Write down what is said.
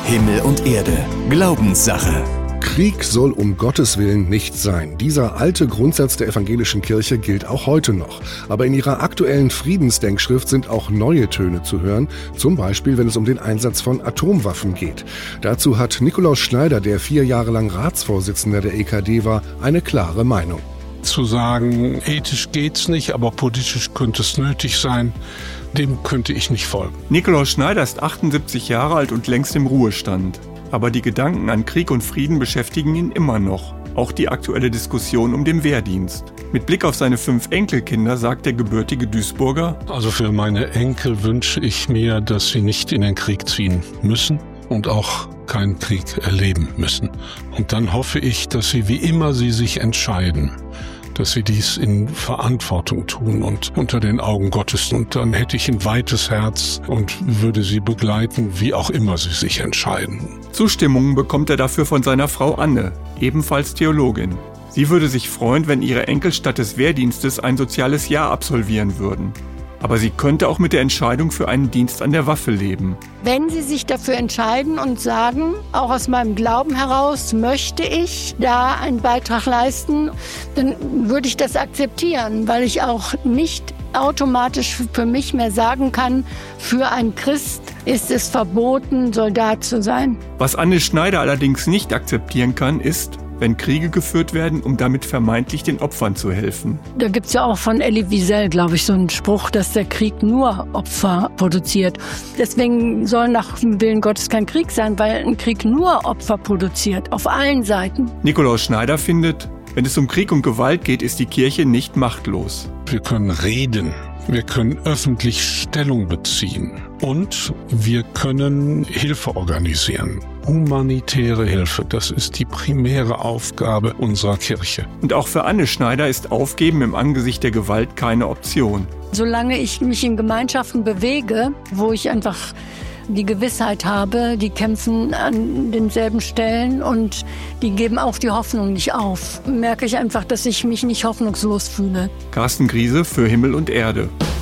Himmel und Erde. Glaubenssache. Krieg soll um Gottes Willen nicht sein. Dieser alte Grundsatz der evangelischen Kirche gilt auch heute noch. Aber in ihrer aktuellen Friedensdenkschrift sind auch neue Töne zu hören, zum Beispiel wenn es um den Einsatz von Atomwaffen geht. Dazu hat Nikolaus Schneider, der 4 Jahre lang Ratsvorsitzender der EKD war, eine klare Meinung. Zu sagen, ethisch geht's nicht, aber politisch könnte es nötig sein, dem könnte ich nicht folgen. Nikolaus Schneider ist 78 Jahre alt und längst im Ruhestand. Aber die Gedanken an Krieg und Frieden beschäftigen ihn immer noch. Auch die aktuelle Diskussion um den Wehrdienst. Mit Blick auf seine 5 Enkelkinder sagt der gebürtige Duisburger: Also für meine Enkel wünsche ich mir, dass sie nicht in den Krieg ziehen müssen und auch keinen Krieg erleben müssen. Und dann hoffe ich, dass sie, wie immer sie sich entscheiden, dass sie dies in Verantwortung tun und unter den Augen Gottes. Und dann hätte ich ein weites Herz und würde sie begleiten, wie auch immer sie sich entscheiden. Zustimmung bekommt er dafür von seiner Frau Anne, ebenfalls Theologin. Sie würde sich freuen, wenn ihre Enkel statt des Wehrdienstes ein soziales Jahr absolvieren würden. Aber sie könnte auch mit der Entscheidung für einen Dienst an der Waffe leben. Wenn sie sich dafür entscheiden und sagen, auch aus meinem Glauben heraus möchte ich da einen Beitrag leisten, dann würde ich das akzeptieren, weil ich auch nicht automatisch für mich mehr sagen kann, für einen Christ ist es verboten, Soldat zu sein. Was Anne Schneider allerdings nicht akzeptieren kann, ist, wenn Kriege geführt werden, um damit vermeintlich den Opfern zu helfen. Da gibt's ja auch von Elie Wiesel, glaube ich, so einen Spruch, dass der Krieg nur Opfer produziert. Deswegen soll nach dem Willen Gottes kein Krieg sein, weil ein Krieg nur Opfer produziert, auf allen Seiten. Nikolaus Schneider findet, wenn es um Krieg und Gewalt geht, ist die Kirche nicht machtlos. Wir können reden, wir können öffentlich Stellung beziehen und wir können Hilfe organisieren. Humanitäre Hilfe, das ist die primäre Aufgabe unserer Kirche. Und auch für Anne Schneider ist Aufgeben im Angesicht der Gewalt keine Option. Solange ich mich in Gemeinschaften bewege, wo ich einfach die Gewissheit habe, die kämpfen an denselben Stellen und die geben auch die Hoffnung nicht auf, merke ich einfach, dass ich mich nicht hoffnungslos fühle. Carsten Griese für Himmel und Erde.